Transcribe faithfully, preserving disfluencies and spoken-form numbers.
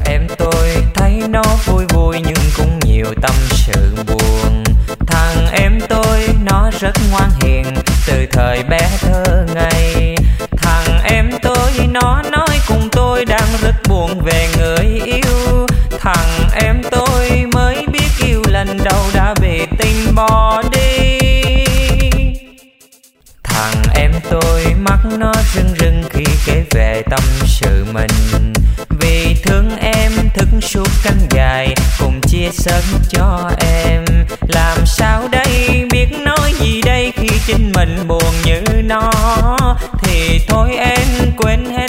em tôi thấy nó vui vui nhưng cũng nhiều tâm sự buồn. Thằng em tôi nó rất ngoan hiền từ thời bé thơ ngây. Thằng em tôi nó nói cùng tôi đang rất buồn về người yêu. Thằng em tôi mới biết yêu lần đầu đã bị tình bỏ đi. Thằng em tôi mắt nó rưng rưng khi kể về tâm sự mình. Vì thương em thức suốt canh dài cùng chia sớt cho em. Làm sao đây biết nói gì đây khi chính mình buồn như nó. Thì thôi em quên hết